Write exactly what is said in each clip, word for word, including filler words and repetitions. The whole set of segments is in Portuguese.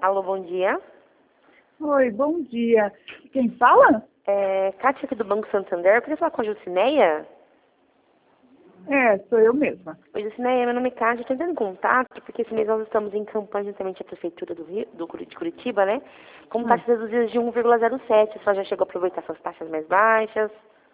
Alô, bom dia. Oi, bom dia. Quem fala? É, Kátia aqui do Banco Santander. Eu queria falar com a Jucineia. É, sou eu mesma. Oi, Jucineia, meu nome é Kátia. Estou entrando em contato porque esse mês nós estamos em campanha juntamente a Prefeitura do Rio, do, Curi- de Curitiba, né? Com Hum. taxas reduzidas de um vírgula zero sete. A senhora já chegou a aproveitar essas taxas mais baixas?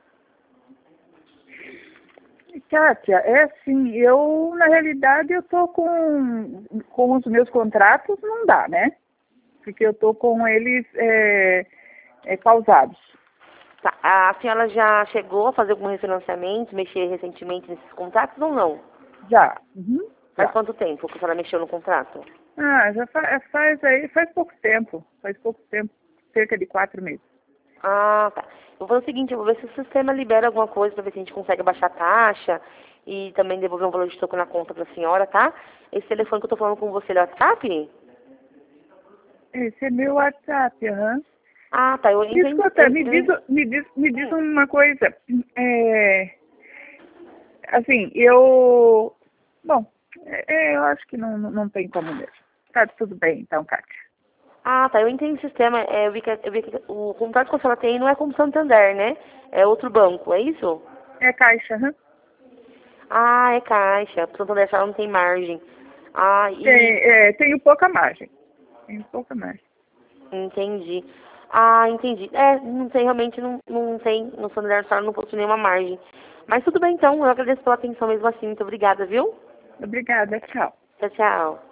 Kátia, é assim, eu, na realidade, eu tô com, com os meus contratos, não dá, né? Porque eu tô com eles é, é, pausados. Tá. A senhora já chegou a fazer algum refinanciamento, mexer recentemente nesses contratos ou não? Já. Uhum, Faz já. quanto tempo que a senhora mexeu no contrato? Ah, já fa- faz aí, faz pouco tempo. Faz pouco tempo, cerca de quatro meses. Ah, tá. Eu vou fazer o seguinte, eu vou ver se o sistema libera alguma coisa para ver se a gente consegue baixar a taxa e também devolver um valor de troco na conta para a senhora, tá? Esse telefone que eu tô falando com você é o WhatsApp? Esse é meu WhatsApp, aham. Ah, tá. Eu entendi. Escuta, Eu, me diz, eu, me diz, me diz hum, uma coisa. É, assim, eu... Bom, é, é, eu acho que não, não não tem como mesmo. Tá tudo bem, então, Kátia. ah, tá. Eu entendi o sistema. É, eu vi que, eu vi que o contrato que a senhora tem não é com o Santander, né? É outro banco, é isso? É Caixa, aham. Ah, é Caixa. O Santander só não tem margem. Ah, Tem, e é, tenho pouca margem. Tenho pouca margem. entendi. Ah, entendi. É, não tem, realmente não, não tem, no Santander só não possui nenhuma margem. Mas tudo bem então, eu agradeço pela atenção mesmo assim. Muito obrigada, viu? Obrigada, tchau. Tchau, tchau.